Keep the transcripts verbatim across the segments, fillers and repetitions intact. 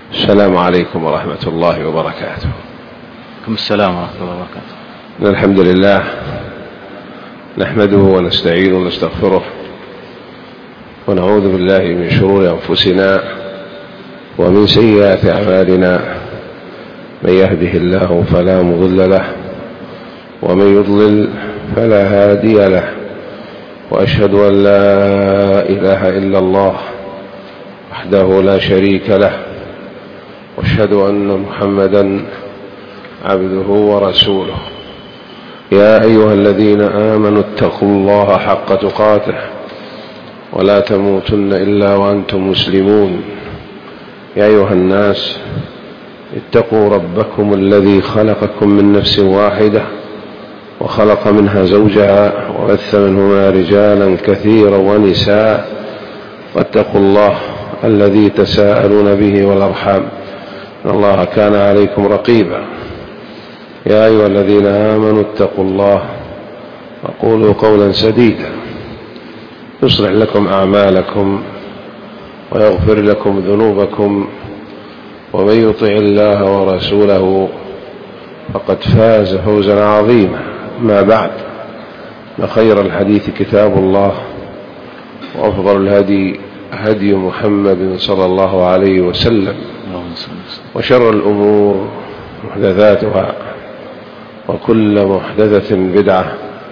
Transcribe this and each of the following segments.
السلام عليكم ورحمة الله وبركاته. عليكم السلام ورحمة الله وبركاته. الحمد لله نحمده ونستعينه ونستغفره ونعوذ بالله من شرور أنفسنا ومن سيئات أعمالنا، من يهده الله فلا مضل له ومن يضلل فلا هادي له، وأشهد أن لا إله إلا الله وحده لا شريك له، وأشهد أن محمدا عبده ورسوله. يا أيها الذين آمنوا اتقوا الله حق تقاته ولا تموتن إلا وأنتم مسلمون. يا أيها الناس اتقوا ربكم الذي خلقكم من نفس واحدة وخلق منها زوجها وبث منهما رجالا كثيرا ونساء، واتقوا الله الذي تساءلون به والأرحام إن الله كان عليكم رقيبا. يا أيها الذين آمنوا اتقوا الله وقولوا قولا سديدا يصلح لكم أعمالكم ويغفر لكم ذنوبكم، ومن يطع الله ورسوله فقد فاز فوزا عظيما. ما بعد، فخير الحديث كتاب الله، وأفضل الهدي هدي محمد صلى الله عليه وسلم، وشر الأمور محدثاتها، وكل محدثة بدعة،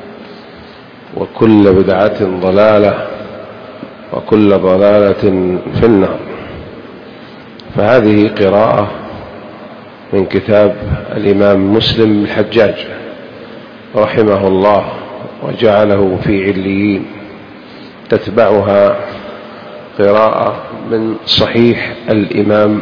وكل بدعة ضلالة، وكل ضلالة في النار. فهذه قراءة من كتاب الإمام مسلم الحجاج رحمه الله وجعله في عليين، تتبعها قراءة من صحيح الإمام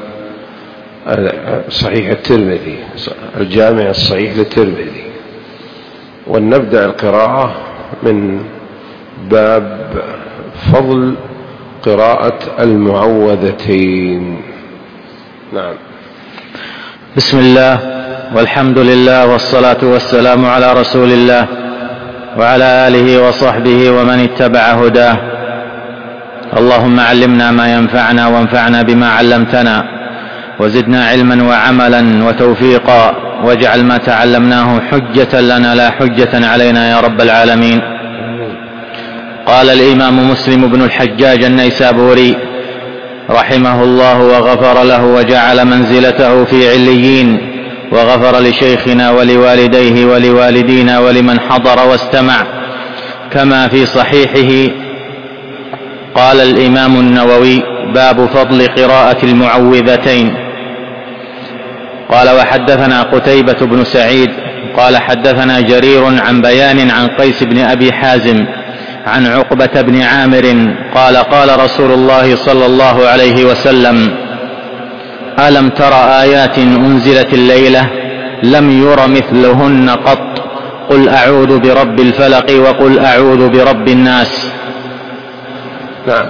صحيح الترمذي، الجامع الصحيح للترمذي. ونبدأ القراءة من باب فضل قراءة المعوذتين. نعم. بسم الله والحمد لله والصلاة والسلام على رسول الله وعلى آله وصحبه ومن اتبع هداه. اللهم علمنا ما ينفعنا وانفعنا بما علمتنا، وزدنا علما وعملا وتوفيقا، واجعل ما تعلمناه حجة لنا لا حجة علينا يا رب العالمين. قال الإمام مسلم بن الحجاج النيسابوري رحمه الله وغفر له وجعل منزلته في عليين، وغفر لشيخنا ولوالديه ولوالدينا ولمن حضر واستمع، كما في صحيحه. قال الإمام النووي: باب فضل قراءة المعوذتين. قال: وحدثنا قتيبة بن سعيد قال حدثنا جرير عن بيان عن قيس بن أبي حازم عن عقبة بن عامر قال: قال رسول الله صلى الله عليه وسلم: ألم تر آيات أنزلت الليلة لم ير مثلهن قط، قل أعوذ برب الفلق وقل أعوذ برب الناس. نعم.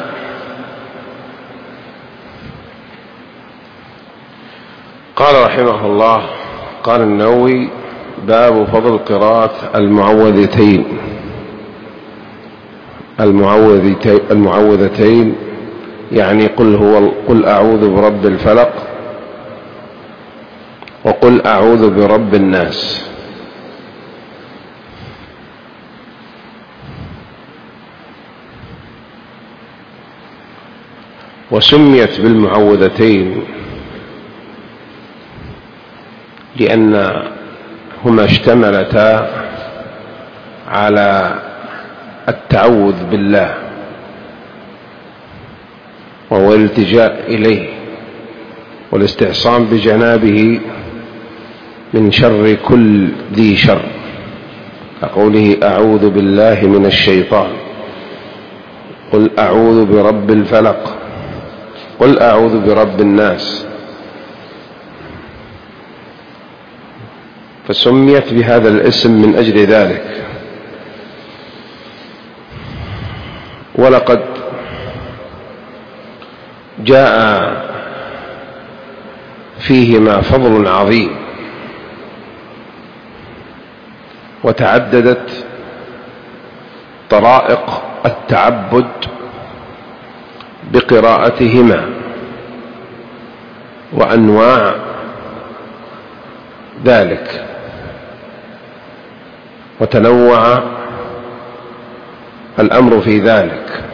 قال رحمه الله، قال النووي: باب فضل قراءة المعوذتين. المعوذتين يعني قل هو قل أعوذ برب الفلق وقل أعوذ برب الناس. وسميت بالمعوذتين لأنهما اشتملتا على التعوذ بالله وهو الالتجاء إليه والاستعصام بجنابه من شر كل ذي شر، كقوله: أعوذ بالله من الشيطان، قل أعوذ برب الفلق، قل أعوذ برب الناس. فسميت بهذا الاسم من أجل ذلك. ولقد جاء فيهما فضل عظيم، وتعددت طرائق التعبد بقراءتهما، وأنواع ذلك، وتنوع الأمر في ذلك.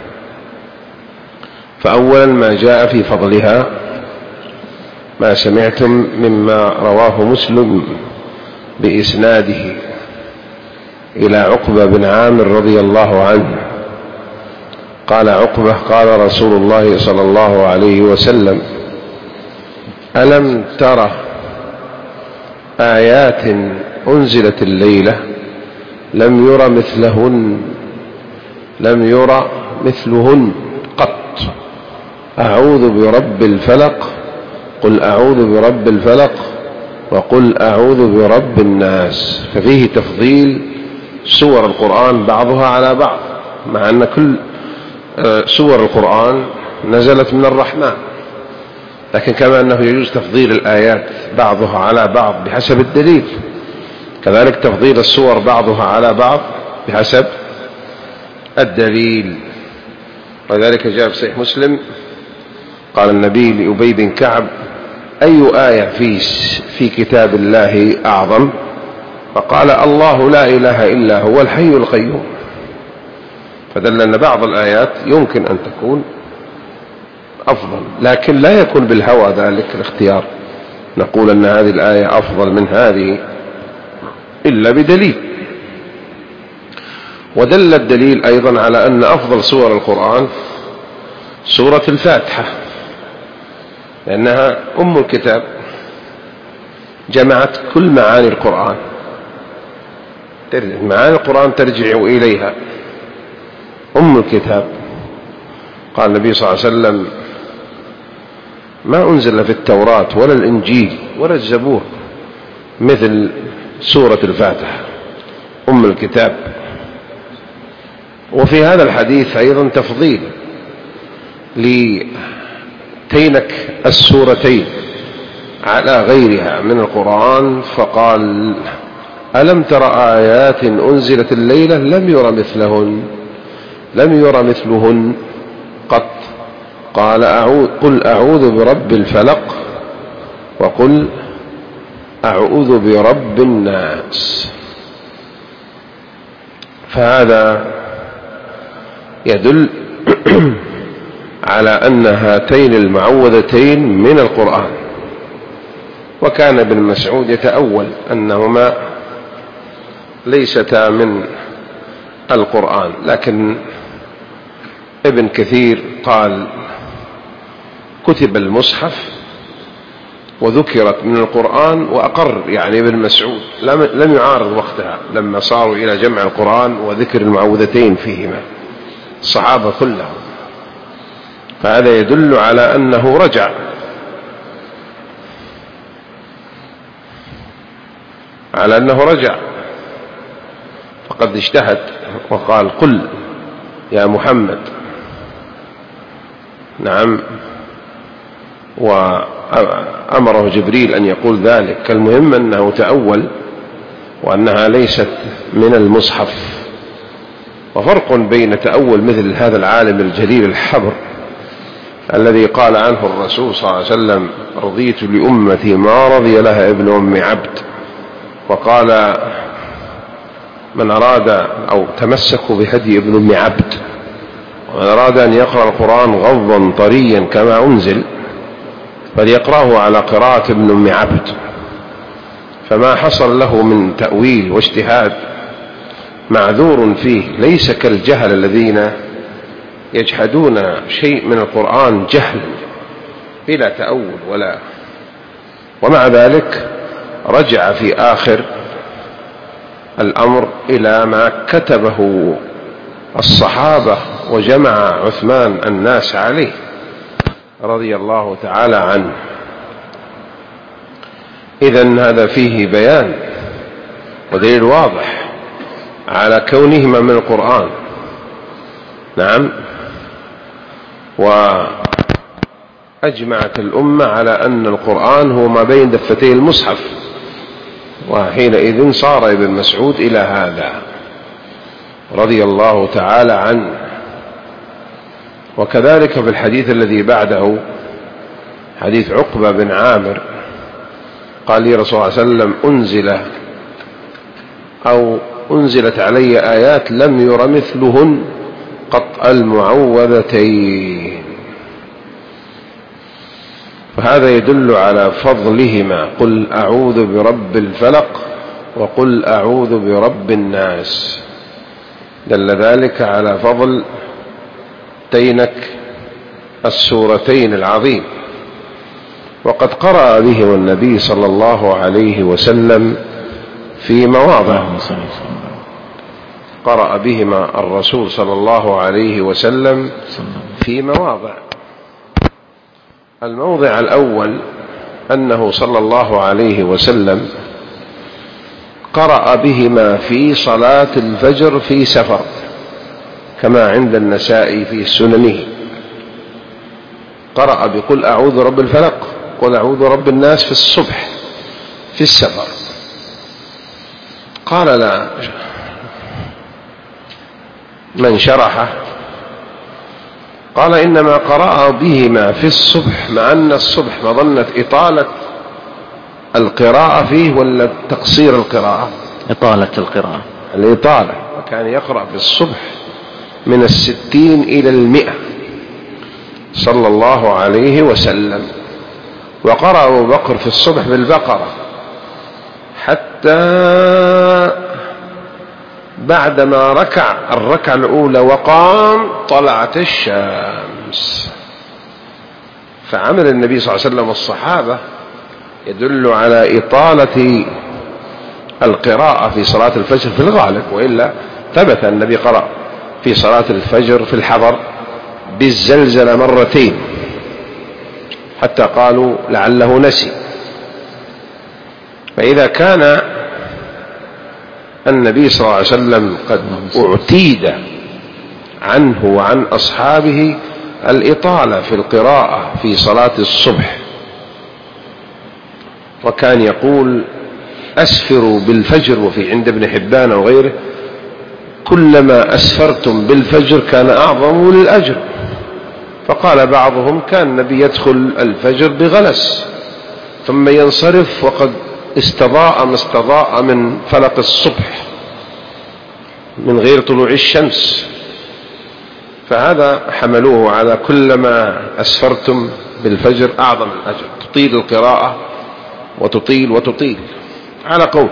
فأولا ما جاء في فضلها ما سمعتم مما رواه مسلم بإسناده إلى عقبة بن عامر رضي الله عنه قال عقبة قال رسول الله صلى الله عليه وسلم: ألم تر آيات أنزلت الليلة لم ير مثلهن لم ير مثلهن قط، أعوذ برب الفلق، قل أعوذ برب الفلق، وقل أعوذ برب الناس. ففيه تفضيل سور القرآن بعضها على بعض، مع أن كل سور القرآن نزلت من الرحمن، لكن كما أنه يجوز تفضيل الآيات بعضها على بعض بحسب الدليل، كذلك تفضيل السور بعضها على بعض بحسب الدليل. وذلك جاء في صحيح مسلم قال النبي لأبي بن كعب: أي آية في في كتاب الله أعظم؟ فقال: الله لا إله إلا هو الحي القيوم. فدل أن بعض الآيات يمكن أن تكون أفضل، لكن لا يكون بالهوى ذلك الاختيار، نقول أن هذه الآية أفضل من هذه إلا بدليل. ودل الدليل أيضا على أن أفضل سور القرآن سورة الفاتحة، لأنها أم الكتاب، جمعت كل معاني القرآن، معاني القرآن ترجع إليها، أم الكتاب. قال النبي صلى الله عليه وسلم: ما أنزل في التوراة ولا الإنجيل ولا الزبور مثل سورة الفاتحة أم الكتاب. وفي هذا الحديث أيضا تفضيل لتينك السورتين على غيرها من القرآن، فقال: ألم تر آيات أنزلت الليلة لم ير مثلهن لم ير مثلهن قط، قال: أعوذ قل أعوذ برب الفلق، وقل أعوذ برب الناس. فهذا يدل على أن هاتين المعوذتين من القرآن. وكان ابن مسعود يتأول أنهما ليستا من القرآن، لكن ابن كثير قال: كتب المصحف وذكرت من القرآن، وأقر يعني ابن مسعود لم يعارض وقتها لما صاروا إلى جمع القرآن وذكر المعوذتين فيهما الصحابة كلهم. فهذا يدل على أنه رجع على أنه رجع فقد اجتهد وقال: قل يا محمد. نعم، وأمره جبريل أن يقول ذلك. المهم أنه تأول وأنها ليست من المصحف. وفرق بين تأول مثل هذا العالم الجليل الحبر الذي قال عنه الرسول صلى الله عليه وسلم: رضيت لأمتي ما رضي لها ابن أم عبد. وقال: من أراد أو تمسكوا بهدي ابن أم عبد، ومن أراد أن يقرأ القرآن غضا طريا كما أنزل فليقرأه على قراءة ابن أم عبد. فما حصل له من تأويل واجتهاد معذور فيه، ليس كالجهل الذين يجحدون شيء من القرآن جهلا بلا تأول ولا. ومع ذلك رجع في آخر الأمر إلى ما كتبه الصحابة وجمع عثمان الناس عليه رضي الله تعالى عنه. إذن هذا فيه بيان ودليل واضح على كونهما من القرآن. نعم، وأجمعت الأمة على أن القرآن هو ما بين دفتي المصحف، وحينئذ صار ابن مسعود إلى هذا رضي الله تعالى عنه. وكذلك في الحديث الذي بعده حديث عقبة بن عامر قال لي رسول الله صلى الله عليه وسلم أنزل أو أنزلت علي آيات لم ير مثلهن قط المعوذتين. فهذا يدل على فضلهما، قل أعوذ برب الفلق وقل أعوذ برب الناس، دل ذلك على فضل تينك السورتين العظيم. وقد قرأ بهما النبي صلى الله عليه وسلم في مواضع، قرأ بهما الرسول صلى الله عليه وسلم في مواضع. الموضع الأول أنه صلى الله عليه وسلم قرأ بهما في صلاة الفجر في سفر، كما عند النسائي في سننه، قرأ بقل أعوذ برب الفلق قل أعوذ برب الناس في الصبح في السفر. قال لا من شرحه قال إنما قرأ بهما في الصبح، مع أن الصبح مظنة إطالة القراءة فيه ولا تقصير القراءة؟ إطالة القراءة، الإطالة، وكان يقرأ في الصبح من الستين إلى المئة صلى الله عليه وسلم. وقرأ أبو بكر في الصبح بالبقرة حتى بعدما ركع الركعة الأولى وقام طلعت الشمس. فعمل النبي صلى الله عليه وسلم والصحابة يدل على إطالة القراءة في صلاة الفجر في الغالب، وإلا ثبت النبي قرأ في صلاة الفجر في الحضر بالزلزلة مرتين حتى قالوا لعله نسي. فإذا كان النبي صلى الله عليه وسلم قد اعتيد عنه وعن أصحابه الإطالة في القراءة في صلاة الصبح، وكان يقول أسفروا بالفجر، وفي عند ابن حبان وغيره كلما أسفرتم بالفجر كان أعظم للأجر. فقال بعضهم كان النبي يدخل الفجر بغلس ثم ينصرف وقد استضاء ما استضاء من فلق الصبح من غير طلوع الشمس، فهذا حملوه على كلما أسفرتم بالفجر أعظم الأجر، تطيل القراءة وتطيل وتطيل على قول.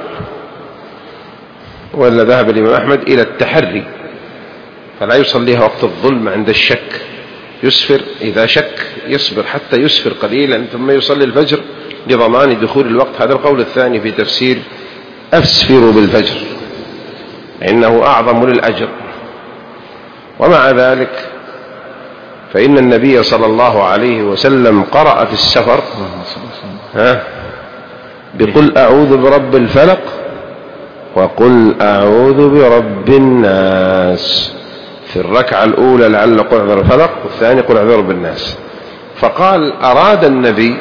وإلا ذهب الإمام أحمد إلى التحري، فلا يصليها وقت الظلم عند الشك، يسفر إذا شك يصبر حتى يسفر قليلا ثم يصلي الفجر لضمان دخول الوقت. هذا القول الثاني في تفسير أسفروا بالفجر، إنه أعظم للأجر. ومع ذلك فإن النبي صلى الله عليه وسلم قرأ في السفر ها بقل أعوذ برب الفلق وقل أعوذ برب الناس في الركعة الأولى لعل قل أعوذ برب الفلق، والثاني قل أعوذ برب الناس. فقال أراد النبي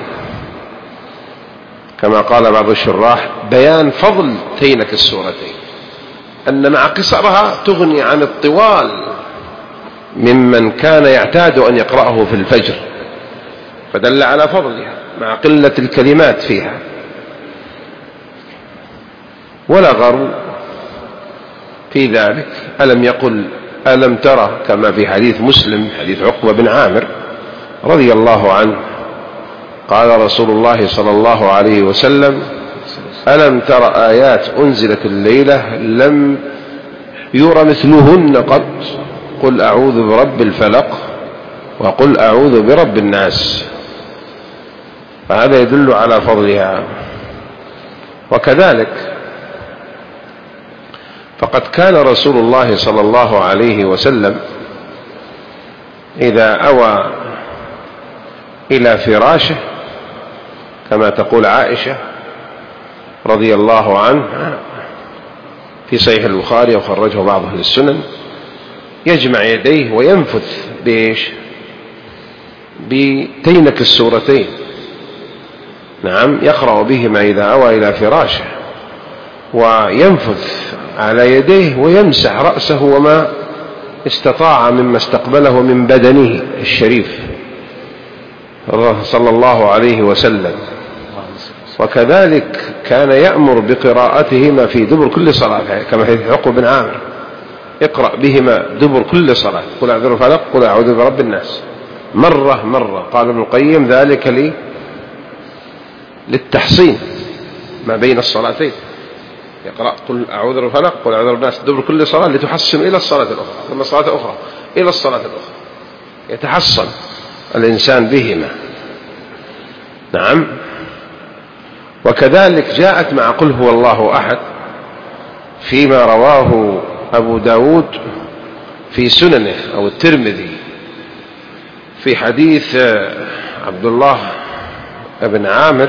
كما قال بعض الشراح بيان فضل تينك السورتين، أن مع قصرها تغني عن الطوال ممن كان يعتاد أن يقرأه في الفجر، فدل على فضلها مع قلة الكلمات فيها. ولا غرو في ذلك، ألم يقل ألم ترى كما في حديث مسلم حديث عقبة بن عامر رضي الله عنه قال رسول الله صلى الله عليه وسلم ألم ترى آيات أنزلت الليلة لم ير مثلهن قط قل أعوذ برب الفلق وقل أعوذ برب الناس. فهذا يدل على فضلها. وكذلك فقد كان رسول الله صلى الله عليه وسلم إذا أوى إلى فراشه كما تقول عائشة رضي الله عنها في صحيح البخاري وخرجه بعض أهل السنن، يجمع يديه وينفث بإيش؟ بتينك السورتين، نعم، يقرأ بهما إذا أوى إلى فراشه، وينفث على يديه ويمسح رأسه وما استطاع مما استقبله من بدنه الشريف. صلى الله عليه وسلم. وكذلك كان يأمر بقراءتهما في دبر كل صلاة كما في عقبة بن عامر: اقرأ بهما دبر كل صلاة، قل أعوذ برب الفلق قل أعوذ برب الناس، مرة مرة. قال ابن القيم: ذلك لي للتحصين ما بين الصلاتين، يقرأ قل أعوذ برب الفلق قل أعوذ برب الناس دبر كل صلاة لتحصن إلى الصلاة الأخرى، ثم الصلاة أخرى إلى الصلاة الأخرى، يتحصن الإنسان بهما. نعم. وكذلك جاءت مع قل هو الله أحد فيما رواه أبو داود في سننه أو الترمذي في حديث عبد الله بن عامر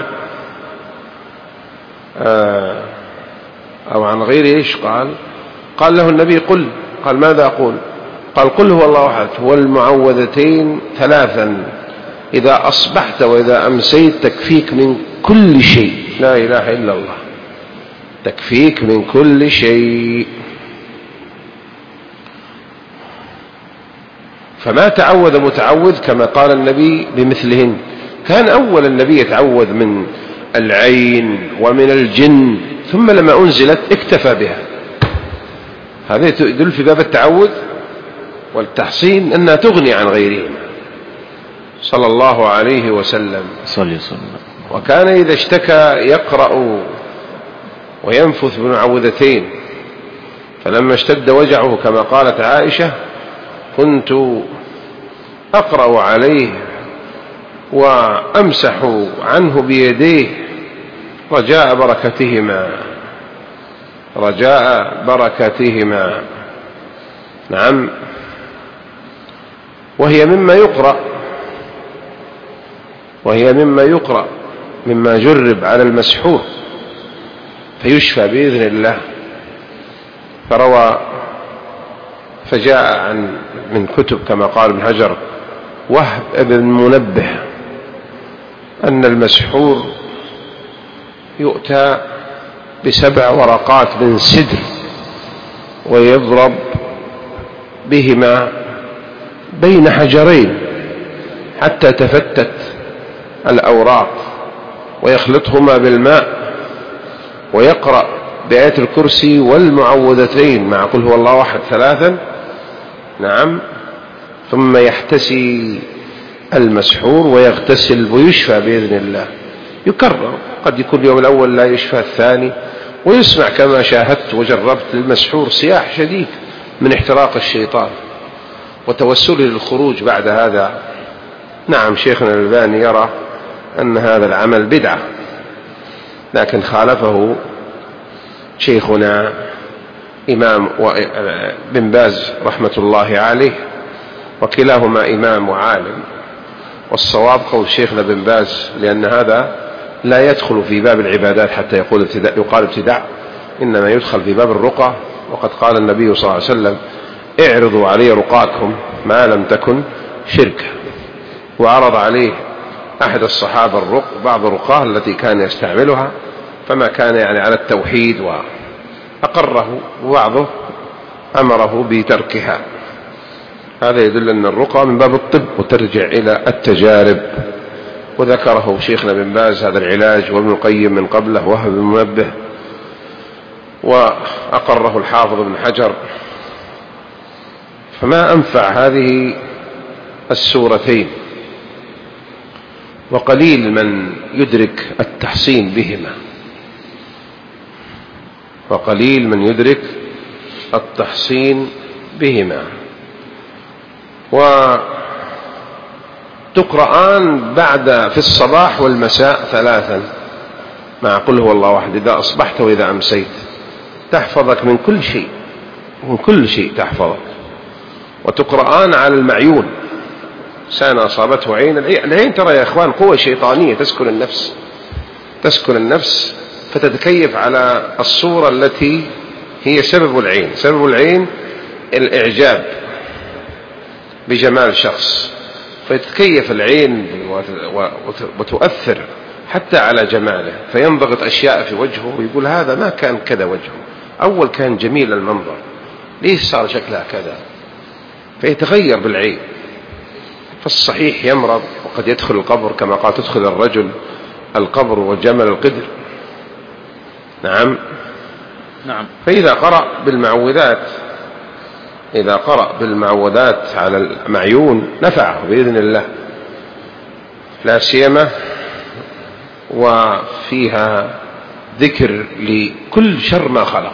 أو عن غيره إيش قال قال له النبي: قل. قال: ماذا أقول؟ قال: قل هو الله أحد والمعوذتين ثلاثا إذا أصبحت وإذا أمسيت تكفيك من كل شيء. لا إله إلا الله، تكفيك من كل شيء. فما تعوذ متعوذ كما قال النبي بمثلهن. كان أول النبي يتعوذ من العين ومن الجن، ثم لما أنزلت اكتفى بها. هذا يدل في باب التعوذ والتحصين أنها تغني عن غيرهما صلى الله عليه وسلم. صلى صلى. وكان إذا اشتكى يقرأ وينفث بمعوذتين، فلما اشتد وجعه كما قالت عائشة: كنت أقرأ عليه وأمسح عنه بيديه رجاء بركتهما رجاء بركتهما. نعم. وهي مما يقرأ وهي مما يقرأ مما جرب على المسحور فيشفى بإذن الله. فروى فجاء عن من كتب كما قال ابن حجر وهب ابن منبه أن المسحور يؤتى بسبع ورقات من سدر ويضرب بهما بين حجرين حتى تفتت الأوراق، ويخلطهما بالماء ويقرأ بآية الكرسي والمعوذتين مع قل هو الله أحد ثلاثا. نعم. ثم يحتسي المسحور ويغتسل ويشفى بإذن الله. يكرر، قد يكون اليوم الأول لا يشفى، الثاني، ويسمع كما شاهدت وجربت للمسحور صياح شديد من احتراق الشيطان وتوسله للخروج بعد هذا. نعم. شيخنا الألباني يرى أن هذا العمل بدعة، لكن خالفه شيخنا إمام بن باز رحمة الله عليه، وكلاهما إمام وعالم. والصواب قول شيخنا بن باز، لأن هذا لا يدخل في باب العبادات حتى يقول ابتداء يقال ابتداع، إنما يدخل في باب الرقى. وقد قال النبي صلى الله عليه وسلم: اعرضوا علي رقاكم ما لم تكن شركا. وعرض عليه أحد الصحابة الرق بعض الرقاه التي كان يستعملها، فما كان يعني على التوحيد وأقره، وبعضه أمره بتركها. هذا يدل أن الرقى من باب الطب وترجع إلى التجارب. وذكره شيخنا بن باز هذا العلاج، وابن القيم من قبله وهب بن منبه، وأقره الحافظ بن حجر. فما أنفع هذه السورتين، وقليل من يدرك التحصين بهما وقليل من يدرك التحصين بهما وتقرآن بعد في الصباح والمساء ثلاثا مع قل هو الله أحد إذا أصبحت وإذا أمسيت، تحفظك من كل شيء، من كل شيء تحفظك. وتقرآن على المعيون، إنسان أصابته عين، العين ترى يا إخوان قوة شيطانية تسكن النفس تسكن النفس فتتكيف على الصورة التي هي سبب العين. سبب العين الإعجاب بجمال شخص، فتتكيف العين وتؤثر حتى على جماله، فينضغط أشياء في وجهه ويقول هذا ما كان كذا وجهه، أول كان جميل المنظر، ليش صار شكلها كذا؟ فيتغير بالعين. فالصحيح يمرض وقد يدخل القبر كما قال تدخل الرجل القبر وجمل القدر. نعم. نعم. فإذا قرأ بالمعوذات إذا قرأ بالمعوذات على المعيون نفعه بإذن الله، لا سيما وفيها ذكر لكل شر ما خلق،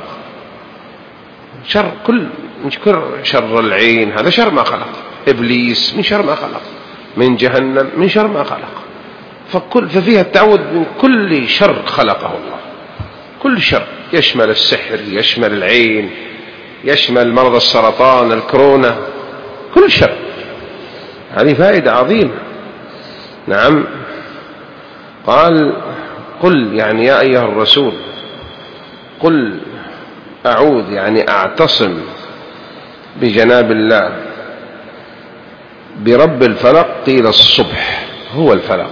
شر كل مش كل شر العين هذا شر ما خلق، إبليس من شر ما خلق، من جهنم من شر ما خلق، فكل ففيها التعوذ من كل شر خلقه الله، كل شر يشمل السحر، يشمل العين، يشمل مرض السرطان، الكورونا، كل شر. هذه فائدة عظيمة. نعم. قال قل يعني يا أيها الرسول قل أعوذ يعني أعتصم بجناب الله برب الفلق. قيل الصبح هو الفلق،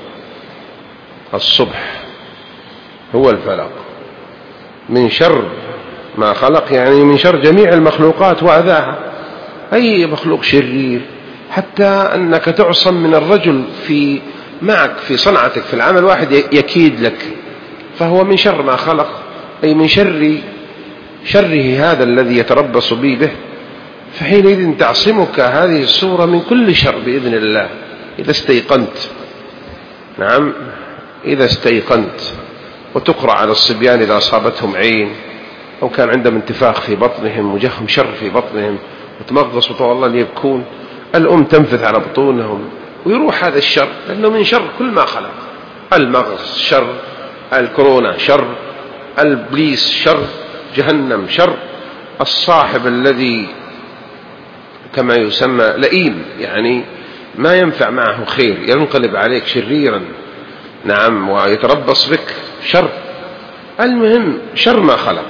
الصبح هو الفلق، من شر ما خلق يعني من شر جميع المخلوقات وأذاها، أي مخلوق شرير، حتى أنك تعصم من الرجل في معك في صنعتك في العمل واحد يكيد لك، فهو من شر ما خلق، أي من شر شره هذا الذي يتربص بي به. فحينئذ تعصمك هذه السورة من كل شر بإذن الله إذا استيقنت. نعم. إذا استيقنت. وتقرأ على الصبيان إذا أصابتهم عين أو كان عندهم انتفاخ في بطنهم وجهم شر في بطنهم وتمغص وطوال يبكون، الأم تنفث على بطونهم ويروح هذا الشر، لأنه من شر كل ما خلق، المغص شر، الكورونا شر، الإبليس شر، جهنم شر، الصاحب الذي كما يسمى لئيم يعني ما ينفع معه خير ينقلب عليك شريرا. نعم. ويتربص بك شر. المهم شر ما خلق.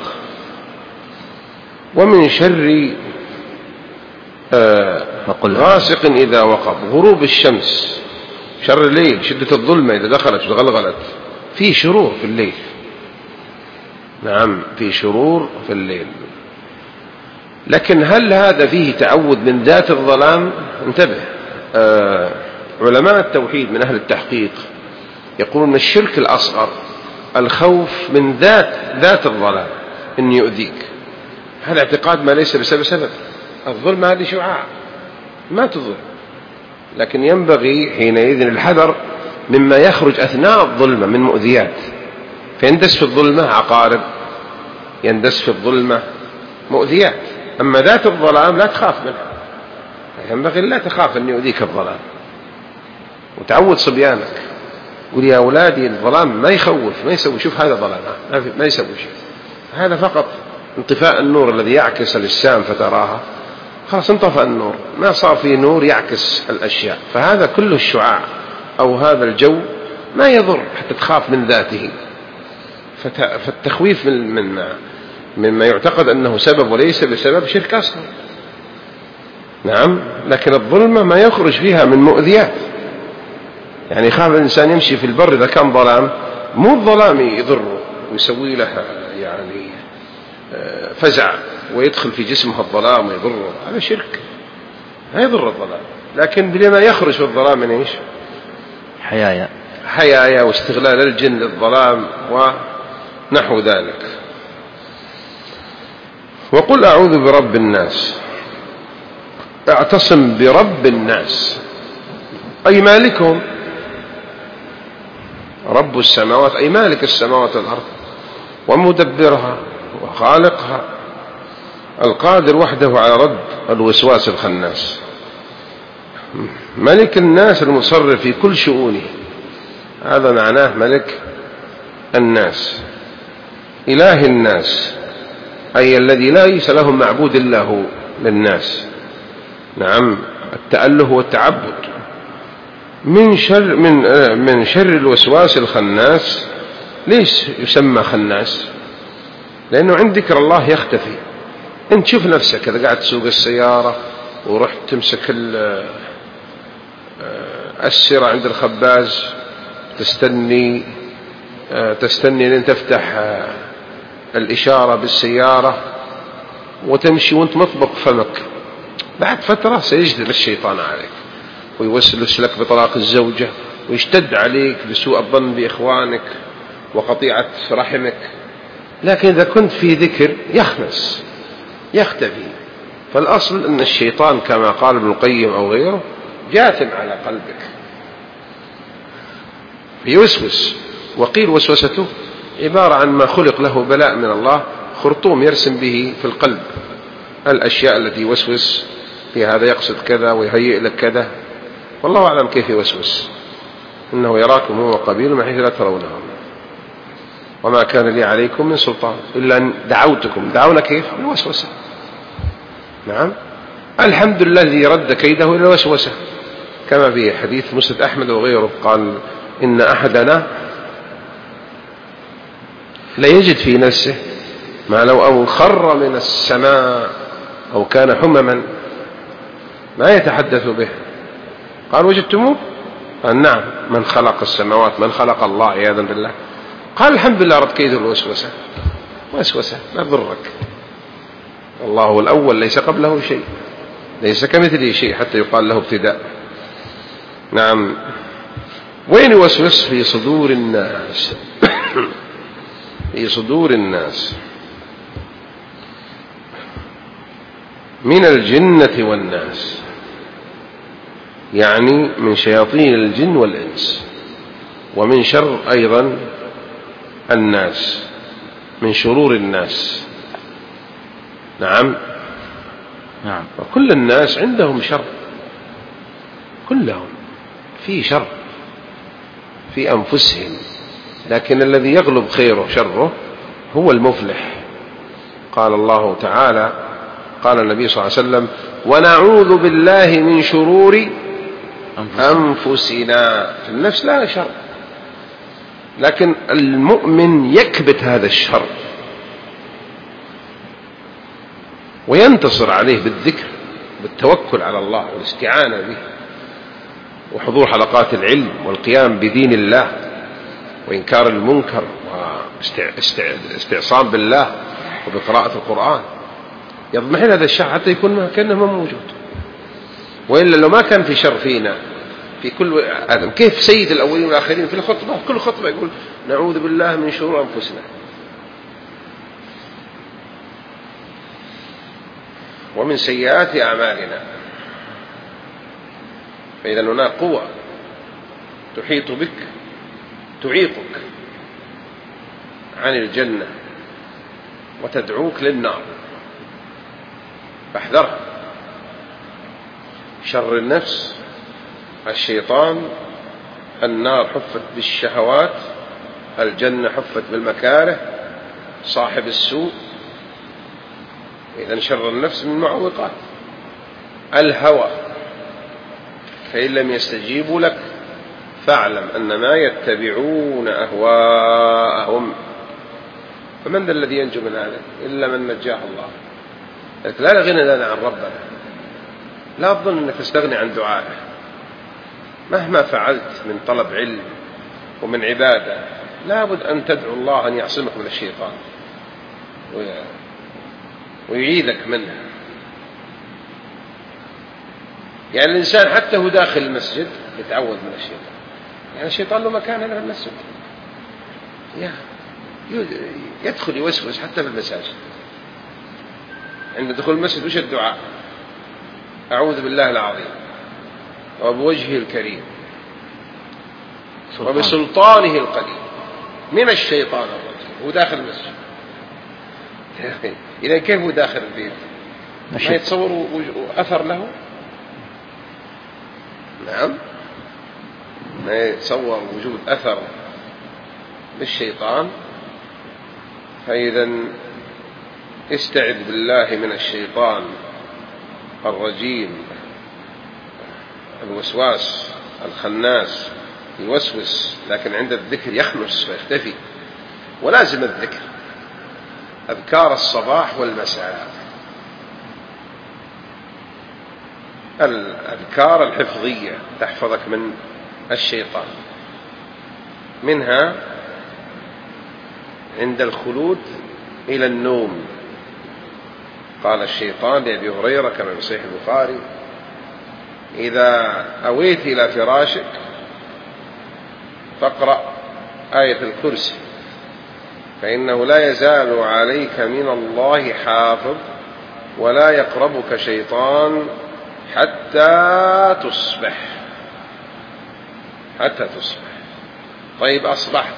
ومن شر آه غاسق إذا وقب، غروب الشمس، شر الليل، شدة الظلمة إذا دخلت وتغلغلت، في شرور في الليل. نعم. في شرور في الليل. لكن هل هذا فيه تعوذ من ذات الظلام؟ انتبه. آه علماء التوحيد من أهل التحقيق يقولون الشرك الأصغر الخوف من ذات ذات الظلام إن يؤذيك، هذا اعتقاد ما ليس بسبب سبب. الظلم هذه شعاع ما تضر، لكن ينبغي حينئذ الحذر مما يخرج أثناء الظلمة من مؤذيات، فيندس في الظلمة عقارب، يندس في الظلمة مؤذيات. أما ذات الظلام لا تخاف منها، ينبغي لا تخاف أن يؤذيك الظلام. وتعود صبيانك، قل يا أولادي الظلام ما يخوف، ما يسوي، شوف هذا ظلام ما يسوي شيء، هذا فقط انطفاء النور الذي يعكس الأجسام فتراها، خلاص انطفأ النور، ما صار فيه نور يعكس الأشياء، فهذا كله الشعاع أو هذا الجو ما يضر حتى تخاف من ذاته. فالتخويف من من مما يعتقد أنه سبب وليس بسبب شرك أصغر. نعم. لكن الظلمة ما يخرج فيها من مؤذيات، يعني يخاف الإنسان يمشي في البر إذا كان ظلام، مو الظلام يضره ويسوي له يعني فزع ويدخل في جسمه الظلام ويضره، هذا شرك، لا يضر الظلام. لكن بما يخرج في الظلام من إيش؟ حيايا حيايا واستغلال الجن للظلام ونحو ذلك. وقل أعوذ برب الناس، اعتصم برب الناس أي مالكهم، رب السماوات أي مالك السماوات والأرض ومدبرها وخالقها، القادر وحده على رد الوسواس الخناس، ملك الناس المصرف في كل شؤونه، هذا معناه ملك الناس. إله الناس أي الذي ليس لهم معبود إلا هو للناس. نعم. التأله والتعبد. من شر من من شر الوسواس الخناس. ليش يسمى خناس؟ لأنه عند ذكر الله يختفي. أنت شوف نفسك إذا قاعد تسوق السيارة ورحت تمسك السيرة عند الخباز، تستني تستني لين تفتح الإشارة بالسيارة وتمشي وانت مطبق فمك، بعد فترة سيجذب الشيطان عليك ويوسوس لك بطلاق الزوجة، ويشتد عليك بسوء الظن بإخوانك وقطيعة رحمك. لكن إذا كنت في ذكر يخنس يختفي. فالأصل أن الشيطان كما قال ابن القيم أو غيره جاثم على قلبك يوسوس. وقيل وسوسته عبارة عن ما خلق له بلاء من الله، خرطوم يرسم به في القلب الأشياء التي يوسوس في هذا يقصد كذا ويهيئ لك كذا، والله أعلم كيف يوسوس. إنه يراكم هو وقبيله من حيث لا ترونهم وما كان لي عليكم من سلطان إلا أن دعوتكم. دعونا كيف؟ الوسوسة. نعم، الحمد لله الذي رد كيده إلى الوسوسة، كما في حديث مسند أحمد وغيره قال إن أحدنا لا يجد في نفسه ما لو أن خر من السماء أو كان حمما ما يتحدث به. قال وجدتموه؟ قال نعم. من خلق السماوات؟ من خلق الله عياذا بالله. قال الحمد لله رد كيده الوسوسة. وسوسة لا تضرك، الله هو الأول ليس قبله شيء، ليس كمثله شيء حتى يقال له ابتداء. نعم. وين يوسوس؟ في صدور الناس في صدور الناس من الجنة والناس، يعني من شياطين الجن والإنس، ومن شر أيضا الناس، من شرور الناس. نعم نعم. وكل الناس عندهم شر، كلهم في شر في أنفسهم، لكن الذي يغلب خيره شره هو المفلح. قال الله تعالى، قال النبي صلى الله عليه وسلم ونعوذ بالله من شرور أنفسنا. في النفس لا شر، لكن المؤمن يكبت هذا الشر وينتصر عليه بالذكر، بالتوكل على الله والاستعانة به، وحضور حلقات العلم والقيام بدين الله وإنكار المنكر واستعصام بالله وبقراءة القرآن. يضمحل هذا الشر حتى يكون كأنه ما موجود. وإلا لو ما كان في شر فينا في كل آدم، كيف سيد الأولين والآخرين في الخطبة كل خطبة يقول نعوذ بالله من شرور أنفسنا ومن سيئات أعمالنا. فإذا هناك قوة تحيط بك تعيقك عن الجنة وتدعوك للنار، فاحذرها. شر النفس، الشيطان، النار حفت بالشهوات، الجنة حفت بالمكاره، صاحب السوء. إذن شر النفس من المعوقات. الهوى، فإن لم يستجيبوا لك فاعلم أنما يتبعون أهواءهم. فمن ذا الذي ينجو من هذا إلا من نجاه الله. لا غنى لنا عن ربنا، لا تظن أنك تستغني عن دعائه مهما فعلت من طلب علم ومن عبادة. لابد أن تدعو الله أن يعصمك من الشيطان ويعيذك منه. يعني الإنسان حتى هو داخل المسجد يتعوذ من الشيطان. يعني الشيطان له مكان هنا في المسجد، يدخل يوسوس حتى في المساجد. عند دخول المسجد وش الدعاء؟ أعوذ بالله العظيم وبوجهه الكريم وبسلطانه القديم من الشيطان الرجيم. هو داخل المسجد. إذا كيف هو داخل البيت؟ ما يتصور أثر له؟ نعم، ما يتصور وجود أثر للشيطان. فإذا استعذ بالله من الشيطان الرجيم الوسواس الخناس، يوسوس، لكن عند الذكر يخنس ويختفي. ولازم الذكر، أذكار الصباح والمساء، الأذكار الحفظية تحفظك من الشيطان. منها عند الخلود إلى النوم. قال الشيطان لأبي هريرة كما في صحيح البخاري إذا أويت إلى فراشك فاقرأ آية الكرسي، فإنه لا يزال عليك من الله حافظ ولا يقربك شيطان حتى تصبح حتى تصبح. طيب أصبحت،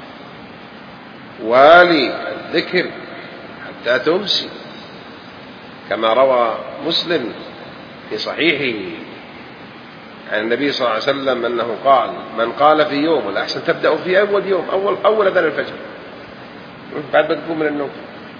والي الذكر حتى تمسي، كما روى مسلم في صحيحه عن النبي صلى الله عليه وسلم أنه قال: من قال في يوم، والأحسن تبدأ في أول يوم، أول أول أذان الفجر بعد ما تقوم من النوم،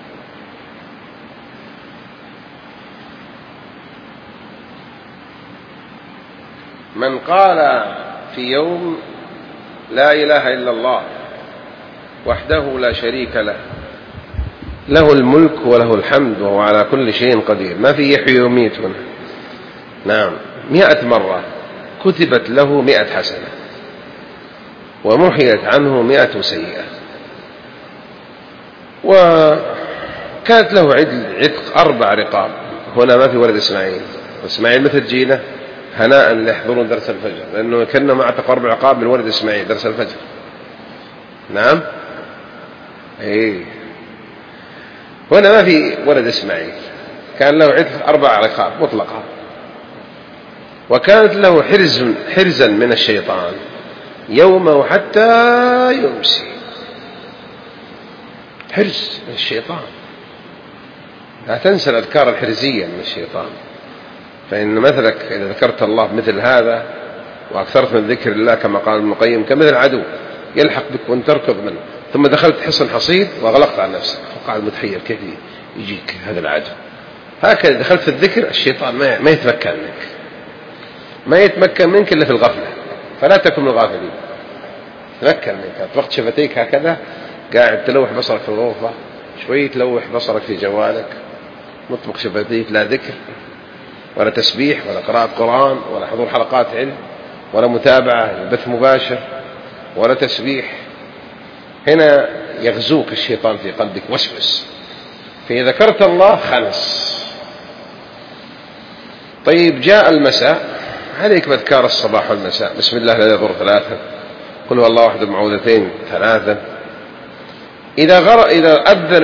من قال في يوم لا إله إلا الله وحده لا شريك له، له الملك وله الحمد وهو على كل شيء قدير، ما في يحيي ويميت هنا، نعم، مئة مرة كتبت له مئة حسنة ومحيت عنه مئة سيئة. وكانت له عتق أربع رقاب. هنا ما في ولد إسماعيل، وإسماعيل متى تجينا؟ هناء اللي يحضرون درس الفجر، لأنه كنا معتق أربع رقاب من ولد إسماعيل درس الفجر. نعم، إيه، هنا ما في ولد إسماعيل، كان له عتق أربع رقاب مطلقة. وكانت له حرز حرزا من الشيطان يومه حتى يمسي، حرز من الشيطان. لا تنسى الأذكار الحرزية من الشيطان، فإن مثلك إذا ذكرت الله مثل هذا وأكثرت من ذكر الله كما قال ابن القيم كمثل عدو يلحق بك وانت تركض منه، ثم دخلت حصن حصيد وغلقت على نفسك وقاعد متحير كيف يجيك هذا العدو. هكذا دخلت في الذكر الشيطان ما يتمكن منك، ما يتمكن منك إلا في الغفلة، فلا تكن من الغافلين. تمكن منك وقت شفتيك هكذا قاعد تلوح بصرك في الغرفة، شوي تلوح بصرك في جوالك، مطبق شفتيك، لا ذكر ولا تسبيح ولا قراءة قرآن ولا حضور حلقات علم ولا متابعة بث مباشر ولا تسبيح. هنا يغزوك الشيطان في قلبك وسوس، فإذا ذكرت الله خنس. طيب جاء المساء، عليك بأذكار الصباح والمساء، بسم الله لا يضر ثلاثا، قل هو الله واحد معوذتين ثلاثا. إذا غر إذا أذن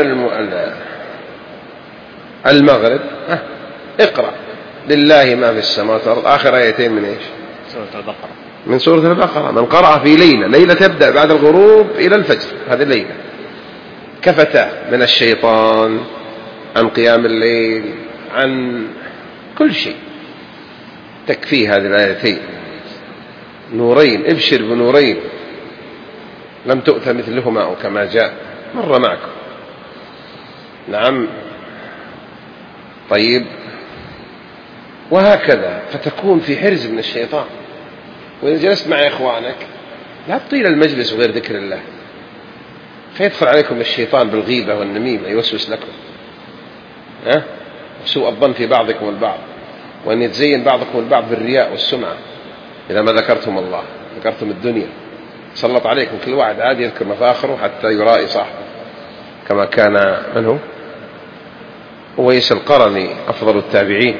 المغرب اقرأ لله ما في السماوات والأرض، آخر آيتين من إيش؟ سورة البقرة، من سورة البقرة. من قرأ في ليلة، ليلة تبدأ بعد الغروب إلى الفجر، هذه الليلة كفتا من الشيطان عن قيام الليل، عن كل شيء، تكفي هذه الآيتين نورين، ابشر بنورين لم تؤت مثلهما أو كما جاء مر معكم. نعم، طيب، وهكذا فتكون في حرز من الشيطان. وإذا جلست مع إخوانك لا تطيل المجلس غير ذكر الله، فيدخل عليكم الشيطان بالغيبة والنميمة يوسوس لكم، ها؟ وسوء الظن في بعضكم البعض، وأن يتزين بعضكم البعض بالرياء والسمعة. إذا ما ذكرتم الله ذكرتم الدنيا، سلط عليكم كل واحد عادي يذكر مفاخره حتى يرائي صاحبه، كما كان من هو أويس القرني أفضل التابعين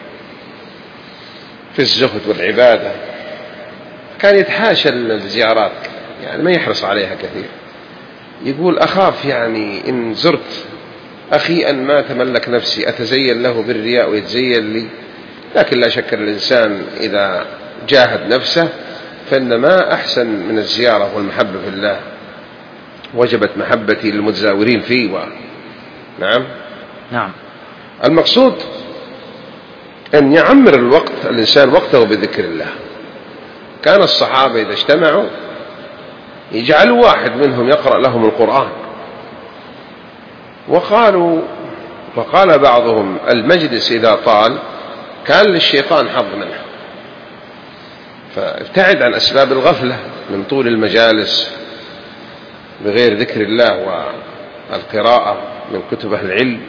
في الزهد والعبادة، كان يتحاشى الزيارات، يعني ما يحرص عليها كثير. يقول أخاف يعني إن زرت أخي أن ما تملك نفسي، أتزين له بالرياء ويتزين لي. لكن لا شك الإنسان إذا جاهد نفسه فإن ما أحسن من الزيارة والمحبة في الله، وجبت محبتي للمتزاورين فيه و... نعم نعم. المقصود أن يعمر الوقت الإنسان وقته بذكر الله. كان الصحابة إذا اجتمعوا يجعلوا واحد منهم يقرأ لهم القرآن، وقالوا وقال بعضهم المجلس إذا طال كان للشيطان حظ منه، فابتعد عن أسباب الغفلة من طول المجالس بغير ذكر الله والقراءة من كتب أهل العلم.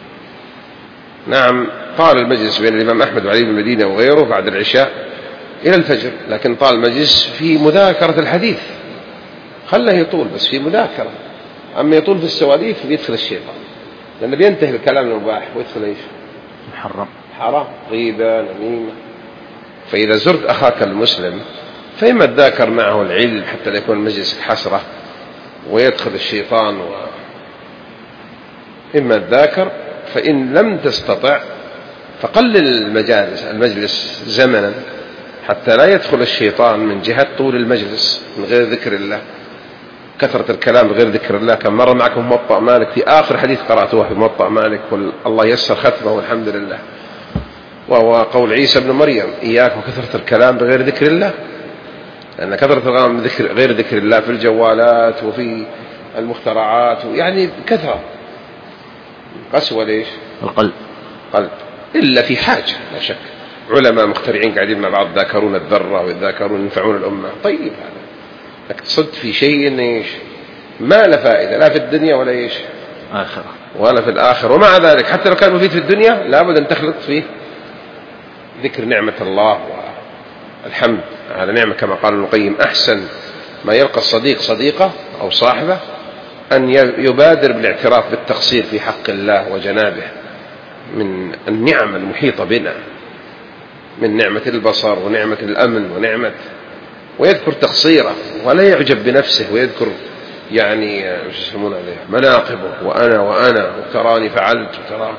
نعم، طال المجلس بين الإمام أحمد وعلي بن المدينة وغيره بعد العشاء إلى الفجر، لكن طال المجلس في مذاكرة الحديث، خله يطول بس في مذاكرة. أما يطول في السواليف بيدخل الشيطان، لأنه بينتهي الكلام المباح ويدخل إيش؟ محرم، حرام، غيبة، نميمة. فإذا زرت أخاك المسلم فإما تذاكر معه العلم حتى لا يكون المجلس حسرة ويدخل الشيطان، وإما تذاكر، فإن لم تستطع فقلل المجالس المجلس زمنا حتى لا يدخل الشيطان من جهة طول المجلس من غير ذكر الله، كثرة الكلام بغير ذكر الله. كم مرة معكم موطأ مالك في آخر حديث قرأته في موطأ مالك والله يسر ختمه والحمد لله، وهو قول عيسى بن مريم إياك وكثرة الكلام بغير ذكر الله، لأن كثرة الكلام غير ذكر الله في الجوالات وفي المخترعات يعني كثرة قسوة ليش القلب قلب إلا في حاجة لا شك. علماء مخترعين قاعدين مع بعض ذاكرون الذرة ويذاكرون ينفعون الأمة، طيب هذا لك تصد في شيء إيش ما له فائدة لا في الدنيا ولا إيش آخرة ولا في الآخرة، ومع ذلك حتى لو كان مفيد في الدنيا لابد أن تخلط فيه ذكر نعمة الله والحمد على نعمة، كما قال ابن القيم أحسن ما يلقى الصديق صديقه أو صاحبه أن يبادر بالاعتراف بالتقصير في حق الله وجنابه من النعم المحيطة بنا، من نعمة البصر ونعمة الأمن ونعمة، ويذكر تقصيره ولا يعجب بنفسه ويذكر يعني يسمون عليه مناقبه وأنا وأنا وتراني فعلت وتراني،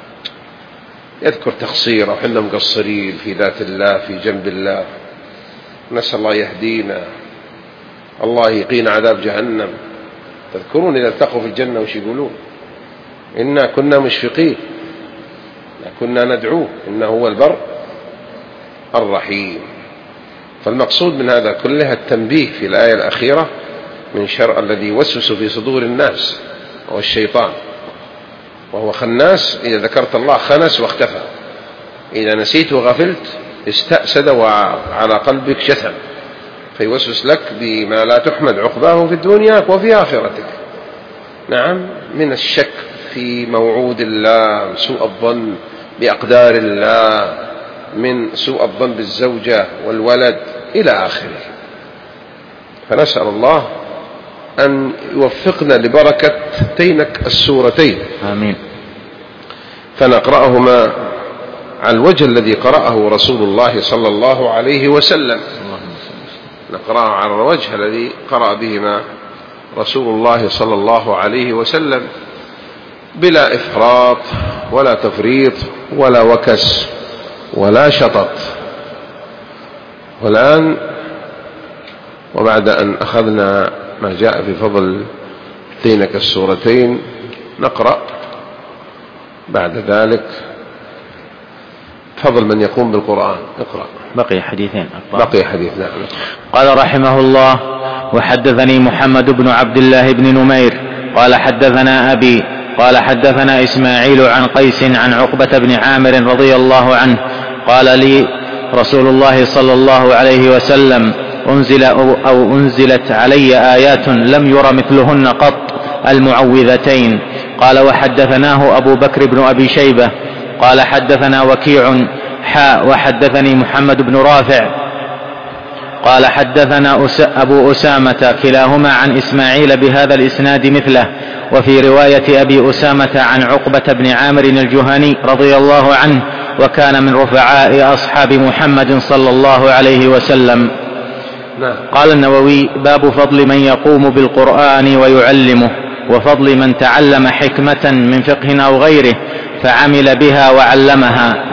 يذكر تقصيره وحنا مقصرين في ذات الله في جنب الله، نسأل الله يهدينا، الله يقينا عذاب جهنم. تذكرون إذا التقوا في الجنة وش يقولون؟ إنا كنا مشفقين كنا ندعوه إنه هو البر الرحيم. فالمقصود من هذا كله التنبيه في الآية الأخيرة من شر الذي يوسوس في صدور الناس وهو الشيطان، وهو خناس، إذا ذكرت الله خنس واختفى، إذا نسيت وغفلت استأسد وعلى قلبك شتم، فيوسوس لك بما لا تحمد عقباه في الدنيا وفي آخرتك. نعم، من الشك في موعود الله، سوء الظن بأقدار الله، من سوء الظن بالزوجة والولد إلى آخره. فنسأل الله أن يوفقنا لبركة تينك السورتين، آمين. فنقرأهما على الوجه الذي قرأه رسول الله صلى الله عليه وسلم، نقرأه على الوجه الذي قرأ بهما رسول الله صلى الله عليه وسلم بلا إفراط ولا تفريط ولا وكس ولا شطط. والآن وبعد أن أخذنا ما جاء في فضل تينك السورتين نقرأ بعد ذلك فضل من يقوم بالقرآن. اقرأ. بقي حديثين. بقي حديث. نعم. قال رحمه الله: وحدثني محمد بن عبد الله بن نمير قال حدثنا أبي قال حدثنا إسماعيل عن قيس عن عقبة بن عامر رضي الله عنه قال لي رسول الله صلى الله عليه وسلم: أنزل أو أنزلت علي آيات لم ير مثلهن قط، المعوذتين. قال وحدثناه أبو بكر بن أبي شيبة قال حدثنا وكيع حاء وحدثني محمد بن رافع قال حدثنا أبو أسامة كلاهما عن إسماعيل بهذا الإسناد مثله. وفي رواية أبي أسامة عن عقبة بن عامر الجهني رضي الله عنه، وكان من رفعاء أصحاب محمد صلى الله عليه وسلم. قال النووي: باب فضل من يقوم بالقرآن ويعلمه، وفضل من تعلم حكمة من فقه أو غيره فعمل بها وعلمها.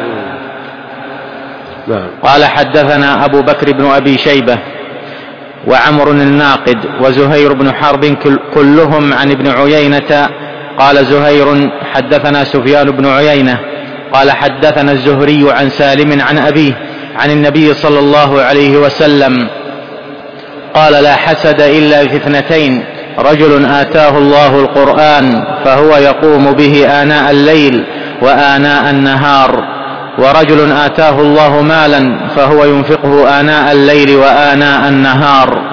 قال حدثنا أبو بكر بن أبي شيبة وعمر الناقد وزهير بن حرب كلهم عن ابن عيينة. قال زهير: حدثنا سفيان بن عيينة قال حدثنا الزهري عن سالم عن أبيه عن النبي صلى الله عليه وسلم قال: لا حسد إلا في اثنتين: رجل آتاه الله القرآن فهو يقوم به آناء الليل وآناء النهار، ورجل آتاه الله مالا فهو ينفقه آناء الليل وآناء النهار.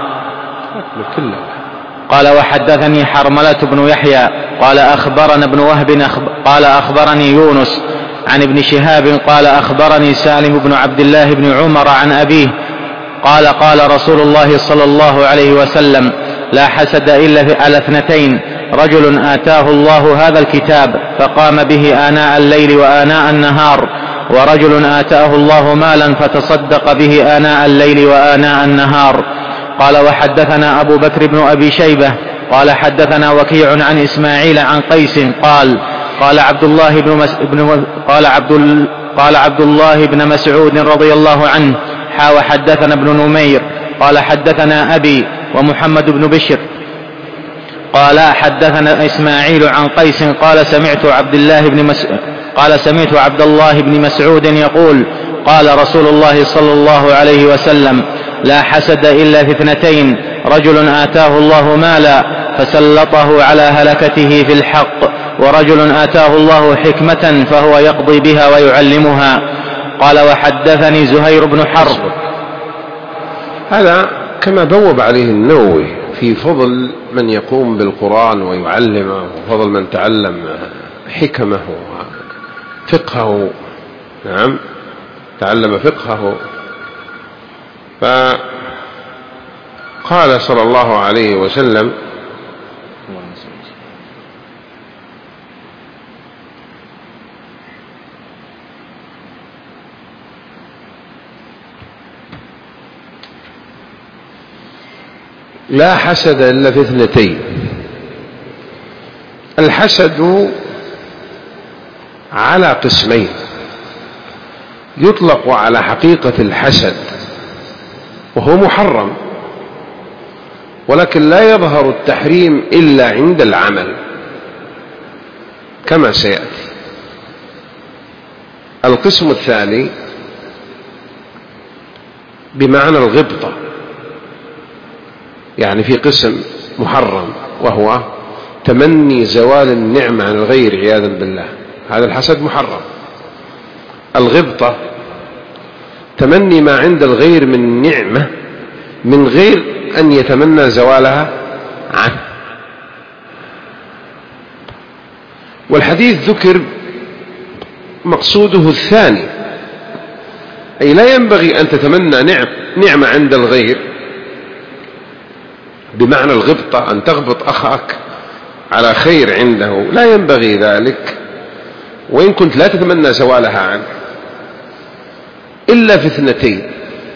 قال وحدثني حرملة بن يحيى قال أخبرنا ابن وهب قال أخبرني يونس عن ابن شهاب قال أخبرني سالم بن عبد الله بن عمر عن أبيه قال: قال رسول الله صلى الله عليه وسلم: لا حسد إلا على اثنتين: رجل آتاه الله هذا الكتاب فقام به آناء الليل وآناء النهار، ورجل آتاه الله مالا فتصدق به آناء الليل وآناء النهار. قال وحدثنا أبو بكر بن أبي شيبة قال حدثنا وكيع عن إسماعيل عن قيس قال قال عبد الله بن مس... بن... قال عبد ال... قال عبد الله بن مسعود رضي الله عنه حا وحدثنا ابن نمير قال حدثنا أبي ومحمد بن بشر قال حدثنا إسماعيل عن قيس قال سمعت عبد الله بن مس... قال سمعت عبد الله بن مسعود يقول قال رسول الله صلى الله عليه وسلم لا حسد إلا في اثنتين رجل آتاه الله مالا فسلطه على هلكته في الحق ورجل آتاه الله حكمة فهو يقضي بها ويعلمها. قال وحدثني زهير بن حرب. هذا كما بوب عليه النووي في فضل من يقوم بالقرآن ويعلمه وفضل من تعلم حكمه وفقهه. نعم تعلم فقهه. فقال صلى الله عليه وسلم لا حسد إلا في اثنتين. الحسد على قسمين، يطلق على حقيقة الحسد وهو محرم، ولكن لا يظهر التحريم إلا عند العمل كما سيأتي. القسم الثاني بمعنى الغبطة، يعني في قسم محرم وهو تمني زوال النعمة عن الغير عياذا بالله، هذا الحسد محرم. الغبطة تمني ما عند الغير من نعمة من غير أن يتمنى زوالها عنه. والحديث ذكر مقصوده الثاني، أي لا ينبغي أن تتمنى نعم نعمة عند الغير بمعنى الغبطة، أن تغبط أخاك على خير عنده، لا ينبغي ذلك وإن كنت لا تتمنى زوالها عنه إلا في اثنتين.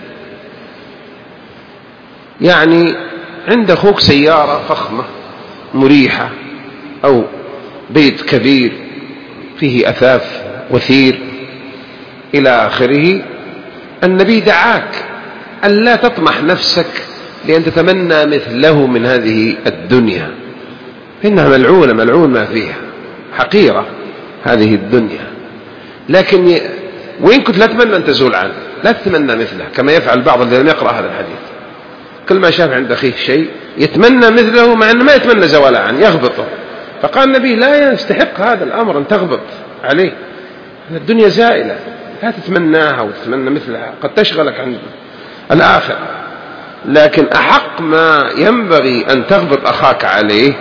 يعني عند أخوك سيارة فخمة مريحة أو بيت كبير فيه أثاث وثير إلى آخره، النبي دعاك أن لا تطمح نفسك لأن تتمنى مثله من هذه الدنيا، إنها ملعونة ملعون ما فيها، حقيرة هذه الدنيا. لكن ي... وإن كنت لا تتمنى أن تزول عنه لا تتمنى مثله، كما يفعل بعض الذين لم يقرأ هذا الحديث، كل ما شاف عند أخيه شيء يتمنى مثله مع أنه ما يتمنى زواله عنه، يغبطه. فقال النبي لا يستحق هذا الأمر أن تغبط عليه، الدنيا زائلة لا تتمناها وتتمنى مثلها، قد تشغلك عن الآخر. لكن أحق ما ينبغي أن تغبط أخاك عليه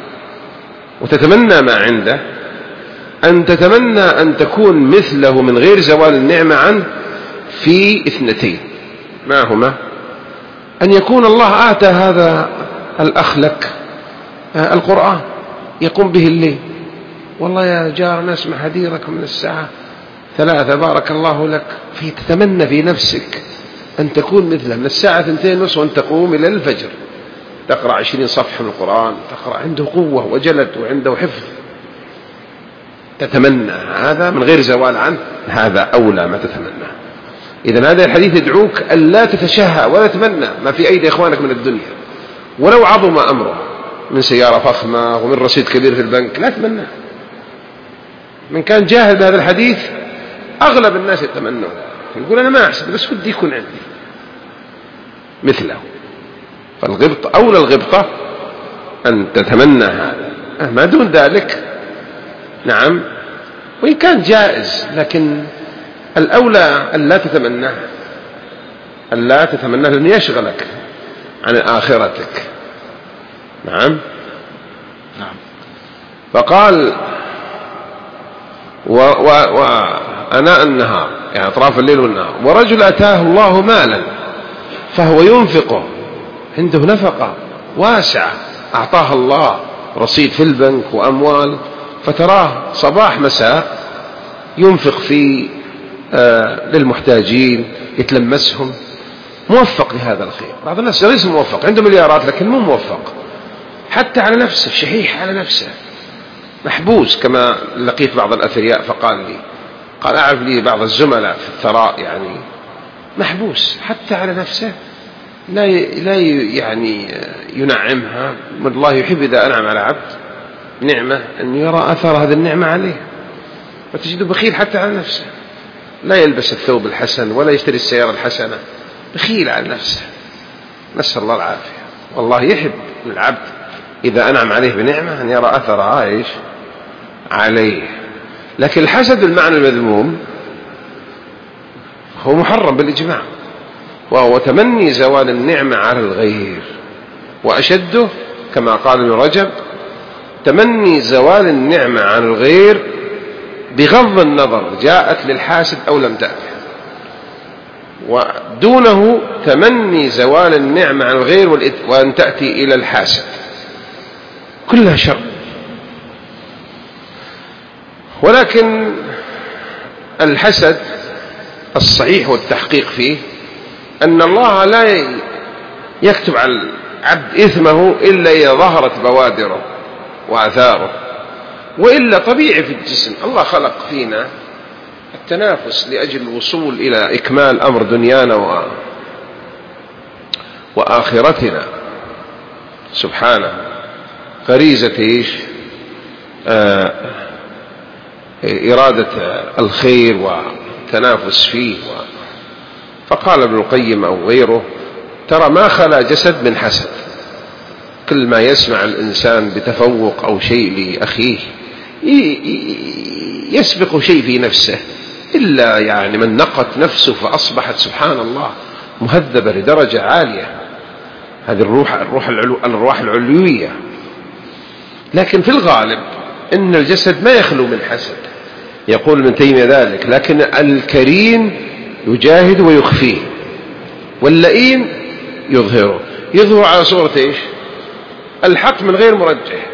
وتتمنى ما عنده، أن تتمنى أن تكون مثله من غير زوال النعمة عنه في اثنتين. ما هما؟ أن يكون الله آتى هذا الأخ لك القرآن يقوم به الليل، والله يا جار نسمع حديثك من الساعة ثلاثة بارك الله لك، في تتمنى في نفسك أن تكون مثله من الساعة اثنتين ونصف وأن تقوم إلى الفجر تقرأ عشرين صفحة من القرآن، تقرأ عنده قوة وجلد وعنده حفظ، تتمنى هذا من غير زوال عنه، هذا أولى ما تتمنى. إذن هذا الحديث يدعوك ألا تتشهى ولا تتمنى ما في أيدي إخوانك من الدنيا ولو عظم أمره من سيارة فخمة ومن رصيد كبير في البنك، لا تتمنى. من كان جاهل بهذا الحديث أغلب الناس يتمنون، يقول أنا ما أحسن بس ودي يكون عندي مثله. فالغبطة أولى الغبطة أن تتمنى هذا، ما دون ذلك نعم وإن كان جائز، لكن الأولى أن لا تتمناه، أن لا تتمناه لأن يشغلك عن آخرتك. نعم نعم. فقال وأناء النهار يعني أطراف الليل والنهار، ورجل أتاه الله مالا فهو ينفقه، عنده نفقة واسعة أعطاها الله، رصيد في البنك وأموال، فتراه صباح مساء ينفق في آه للمحتاجين، يتلمسهم، موفق لهذا الخير. بعض الناس ليس موفق، عنده مليارات لكن مو موفق حتى على نفسه، شحيح على نفسه، محبوس. كما لقيت بعض الأثرياء فقال لي، قال أعرف لي بعض الزملاء في الثراء يعني محبوس حتى على نفسه، لا لا يعني ينعمها. والله يحب إذا أنعم على عبد نعمة أن يرى أثر هذه النعمة عليه، وتجده بخيل حتى على نفسه، لا يلبس الثوب الحسن ولا يشتري السيارة الحسنة، بخيل على نفسه، نسأل الله العافية. والله يحب العبد إذا أنعم عليه بنعمة أن يرى أثرها إيش عليه. لكن الحسد بالمعنى المذموم هو محرم بالإجماع، وهو تمني زوال النعمة على الغير، وأشده كما قال ابن رجب تمني زوال النعمة عن الغير بغض النظر جاءت للحاسد أو لم تأت، ودونه تمني زوال النعمة عن الغير وأن تأتي إلى الحاسد، كلها شر. ولكن الحسد الصحيح والتحقيق فيه أن الله لا يكتب على العبد إثمه إلا إذا ظهرت بوادره وآثاره، وإلا طبيعي في الجسم. الله خلق فينا التنافس لأجل الوصول إلى إكمال أمر دنيانا و... وآخرتنا سبحانه. غريزة إيش؟ آه... إرادة الخير وتنافس فيه و... فقال ابن القيم أو غيره ترى ما خلا جسد من حسد. كل ما يسمع الإنسان بتفوق أو شيء لأخيه يسبق شيء في نفسه، إلا يعني من نقت نفسه فأصبحت سبحان الله مهذبة لدرجة عالية، هذه الروح الروح العلو الأرواح العلوية. لكن في الغالب إن الجسد ما يخلو من حسد، يقول ابن تيمية ذلك. لكن الكريم يجاهد ويخفيه، واللئيم يظهره. يظهر على صورة إيش؟ الحق من غير مرجح،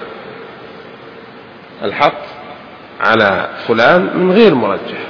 الحق على فلان من غير مرجح،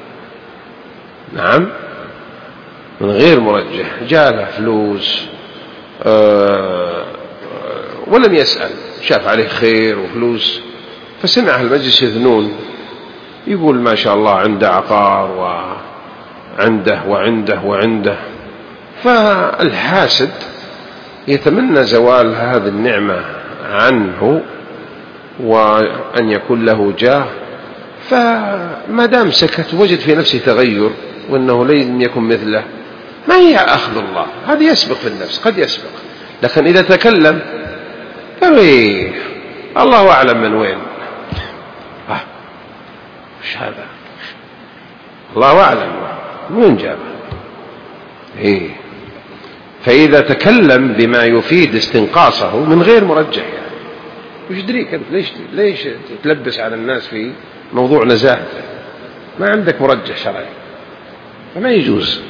نعم من غير مرجح، جاله فلوس أه ولم يسأل، شاف عليه خير وفلوس فسمع المجلس يذنون، يقول ما شاء الله عنده عقار وعنده وعنده وعنده. فالحاسد يتمنى زوال هذه النعمة عنه وأن يكون له جاه، فما دام سكت وجد في نفسه تغير وأنه لم يكن مثله، ما هي أخذ الله، هذا يسبق في النفس، قد يسبق. لكن إذا تكلم قال إيه الله أعلم من وين، آه مش هذا، الله أعلم وين جابه. إيه فإذا تكلم بما يفيد استنقاصه من غير مرجح، يعني وش دريك أنت ليش ليش تلبس على الناس في موضوع نزاهة ما عندك مرجح شرعي، فما يجوز.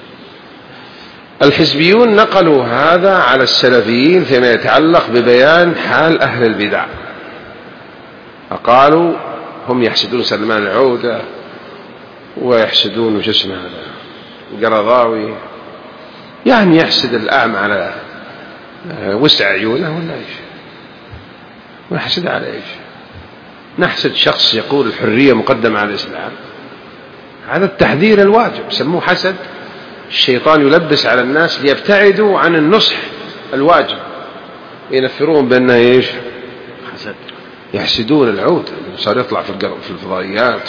الحزبيون نقلوا هذا على السلفيين فيما يتعلق ببيان حال أهل البدع، فقالوا هم يحسدون سلمان العودة ويحسدون وش اسمه هذا القرضاوي، يعني يحسد الأعمى على وسع عيونه ولا إيش؟ ونحسد على إيش؟ نحسد شخص يقول الحرية مقدمة على الإسلام، هذا التحذير الواجب، سموه حسد. الشيطان يلبس على الناس ليبتعدوا عن النصح الواجب، ينفرون بأنه إيش؟ حسد. يحسدون العود صار يطلع في الفضائيات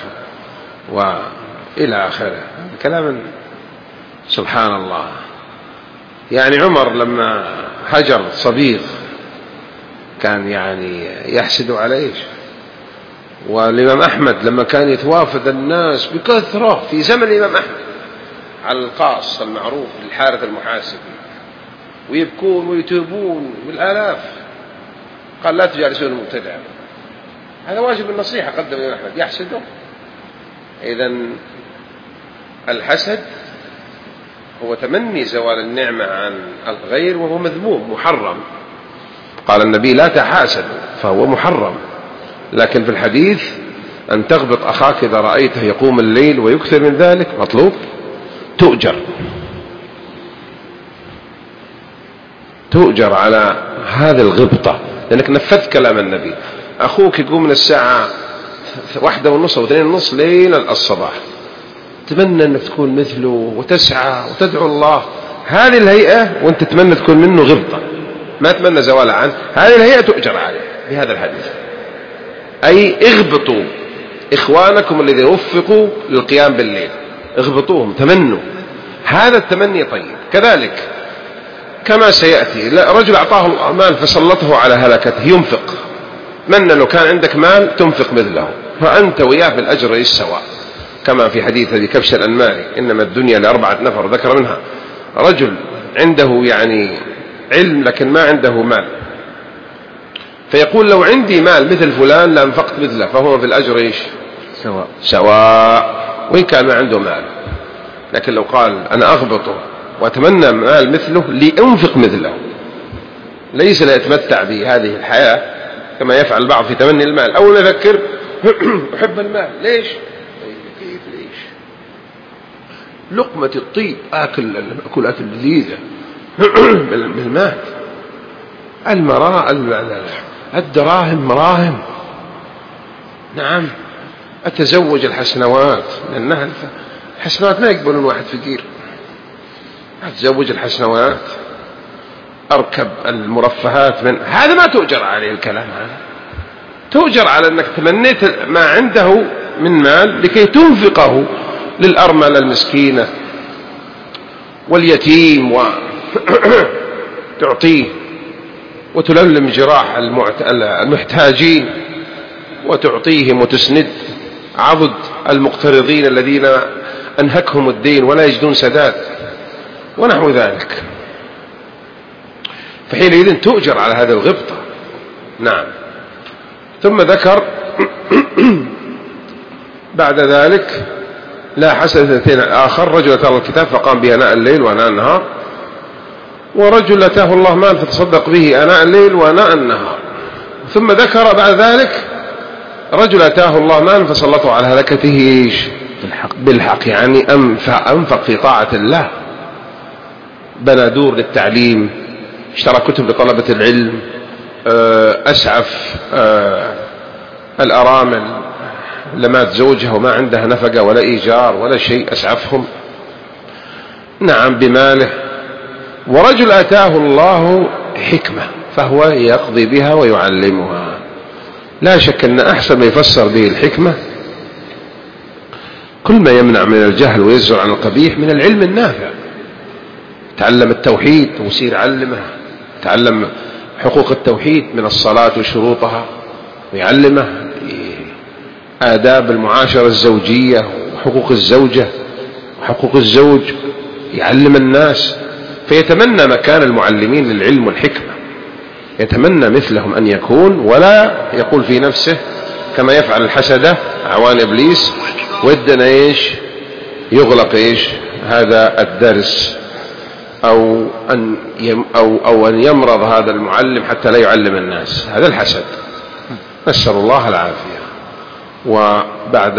وإلى آخره، كلام سبحان الله. يعني عمر لما هجر صبيغ كان يعني يحسد على إيش؟ والإمام أحمد لما كان يتوافد الناس بكثرة في زمن الإمام أحمد على القاص المعروف الحارث المحاسبي ويبكون ويتوبون بالآلاف، قال لا تجالسون المبتدع، هذا واجب النصيحة قدم الإمام أحمد، يحسده. إذن الحسد هو تمني زوال النعمة عن الغير، وهو مذموم محرم. قال النبي لا تحاسدوا، فهو محرم. لكن في الحديث أن تغبط أخاك إذا رأيته يقوم الليل ويكثر من ذلك مطلوب، تؤجر تؤجر على هذه الغبطة، لأنك نفذت كلام النبي. أخوك يقوم من الساعة واحدة ونص أو اثنين ونص ليل الصباح، تمنى أنك تكون مثله وتسعى وتدعو الله، هذه الهيئة وأنت تتمنى تكون منه غبطة، ما تمنى زوال عنه، هذه الهيئة تؤجر عليه بهذا الحديث. أي اغبطوا إخوانكم الذين وفقوا للقيام بالليل، اغبطوهم، تمنوا، هذا التمني طيب. كذلك كما سيأتي رجل أعطاه الله مال فسلطه على هلكته، ينفق، من لو كان عندك مال تنفق مثله، فأنت وياه في الأجر السواء، كما في حديث ذي كبش الأنماري إنما الدنيا لأربعة نفر، ذكر منها رجل عنده يعني علم لكن ما عنده مال، فيقول لو عندي مال مثل فلان لأنفقت مثله، فهو في الأجر إيش؟ سواء سواء وإن كان ما عنده مال. لكن لو قال أنا أغبطه وأتمنى مال مثله لأنفق مثله، ليس ليتمتع بهذه الحياة كما يفعل البعض في تمني المال، أول ما يفكر أحب المال، ليش؟ كيف ليش؟ لقمة الطيب أكل أكل أكل لذيذة بالمال، المراء الدراهم مراهم، نعم، أتزوج الحسنوات، لأنها الحسنوات ما يقبلون واحد فقير، أتزوج الحسنوات، أركب المرفهات، من هذا ما تؤجر عليه الكلام هذا، تؤجر على أنك تمنيت ما عنده من مال لكي تنفقه للأرملة المسكينة واليتيم وتعطيه وتلملم جراح المحتاجين وتعطيهم وتسند عضد المقترضين الذين أنهكهم الدين ولا يجدون سداد ونحو ذلك، فحينئذ تؤجر على هذه الغبطة. نعم. ثم ذكر بعد ذلك لا حسنة اثنين آخر، رجل أتاه الكتاب فقام به آناء الليل وآناء النهار، ورجل أتاه الله مال فتصدق به آناء الليل وآناء النهار. ثم ذكر بعد ذلك رجل أتاه الله مال فسلطه على هلكته بالحق, بالحق يعني أنفق, أنفق في طاعة الله، بنى دور للتعليم، اشترى كتب لطلبة العلم، أسعف الأرامل لما تزوجها وما عندها نفقة ولا إيجار ولا شيء، أسعفهم، نعم، بماله. ورجل أتاه الله حكمة فهو يقضي بها ويعلمها. لا شك أن أحسن ما يفسر به الحكمة كل ما يمنع من الجهل ويزجر عن القبيح من العلم النافع. تعلم التوحيد ويصير علمه، تعلم حقوق التوحيد من الصلاة وشروطها ويعلمه، آداب المعاشرة الزوجية وحقوق الزوجة وحقوق الزوج، يعلم الناس، فيتمنى مكان المعلمين للعلم والحكمة، يتمنى مثلهم أن يكون، ولا يقول في نفسه كما يفعل الحسدة أعوان إبليس ودنا إيش يغلق إيش هذا الدرس، أو أن يم أو أو أن يمرض هذا المعلم حتى لا يعلم الناس، هذا الحسد، نسأل الله العافية. وبعد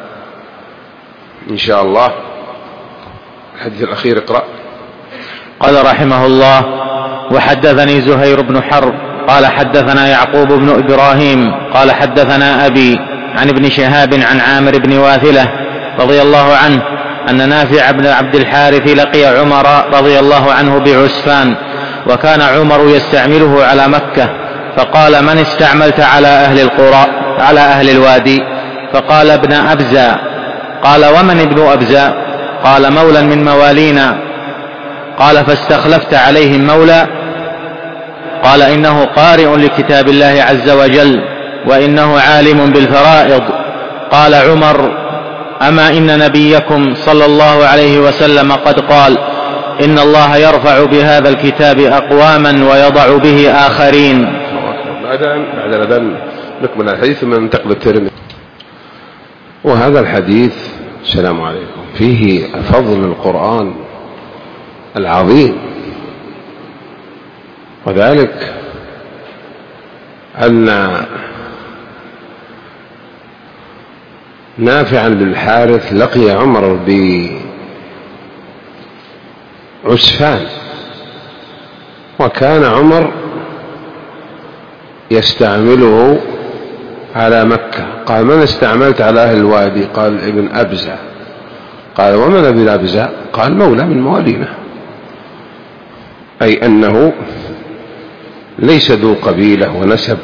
إن شاء الله الحديث الأخير اقرأ. قال رحمه الله: وحدثني زهير بن حرب قال حدثنا يعقوب بن إبراهيم قال حدثنا أبي عن ابن شهاب عن عامر بن واثلة رضي الله عنه أن نافع بن عبد الحارث لقي عمر رضي الله عنه بعسفان، وكان عمر يستعمله على مكة، فقال: من استعملت على أهل القرى على أهل الوادي؟ فقال: ابن أبزة. قال: ومن ابن أبزة؟ قال: مولى من موالينا. قال: فاستخلفت عليهم مولى؟ قال: إنه قارئ لكتاب الله عز وجل وإنه عالم بالفرائض. قال عمر: أما إن نبيكم صلى الله عليه وسلم قد قال: إن الله يرفع بهذا الكتاب أقواما ويضع به آخرين. بعد الأذان نكمل الحديث ثم ننتقل للترمذي. وهذا الحديث السلام عليكم فيه فضل القرآن العظيم، وذلك أن نافع بن الحارث لقي عمر بعسفان، وكان عمر يستعمله على مكة. قال: من استعملت على أهل الوادي؟ قال: ابن أبزة. قال: ومن ابن أبزة؟ قال: مولى من موالينا، أي أنه ليس ذو قبيلة ونسب.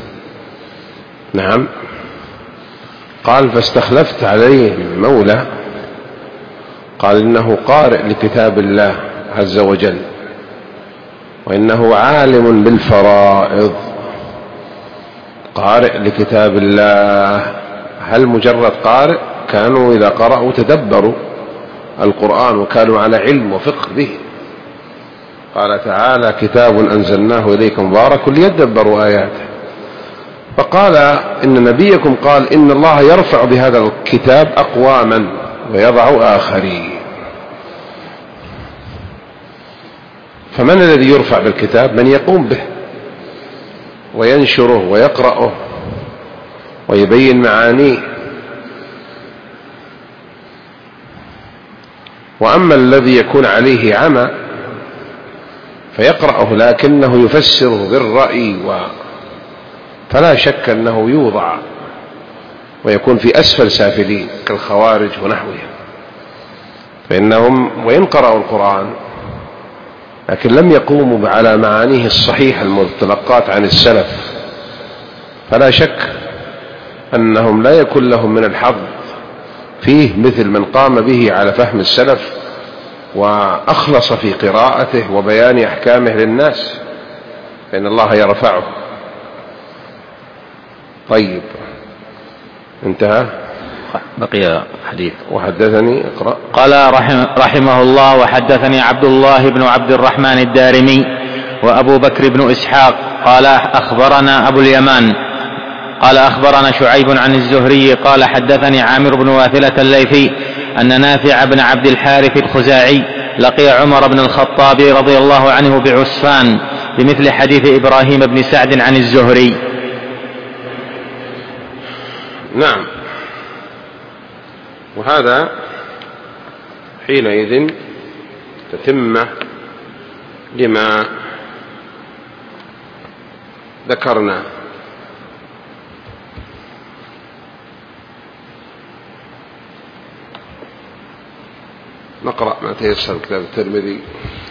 نعم. قال: فاستخلفت عليه مولى، قال: إنه قارئ لكتاب الله عز وجل، وإنه عالم بالفرائض. قارئ لكتاب الله، هل مجرد قارئ؟ كانوا إذا قرأوا تدبروا القرآن وكانوا على علم وفقه به. قال تعالى: كتاب أنزلناه إليكم مبارك ليدبروا آياته. فقال: إن نبيكم قال: إن الله يرفع بهذا الكتاب أقواما ويضع آخرين. فمن الذي يرفع بالكتاب؟ من يقوم به وينشره ويقرأه ويبين معانيه. وأما الذي يكون عليه عمى فيقرأه لكنه يفسره بالرأي و... فلا شك أنه يوضع ويكون في أسفل سافلين كالخوارج ونحوهم، فإنهم وإن قرأوا القرآن لكن لم يقوموا على معانيه الصحيحة المتلقاة عن السلف، فلا شك أنهم لا يكون لهم من الحظ فيه مثل من قام به على فهم السلف وأخلص في قراءته وبيان أحكامه للناس، فإن الله يرفعه. طيب، انتهى. بقي حديث. وحدثني اقرأ. قال رحم رحمه الله: وحدثني عبد الله بن عبد الرحمن الدارمي وأبو بكر بن إسحاق قال أخبرنا أبو اليمان قال أخبرنا شعيب عن الزهري قال حدثني عامر بن واثلة الليثي أن نافع بن عبد الحارث الخزاعي لقي عمر بن الخطاب رضي الله عنه بعسفان بمثل حديث إبراهيم بن سعد عن الزهري. نعم. وهذا حينئذ تتمة لما ذكرنا. نقرأ ما تيسر كتاب الترمذي.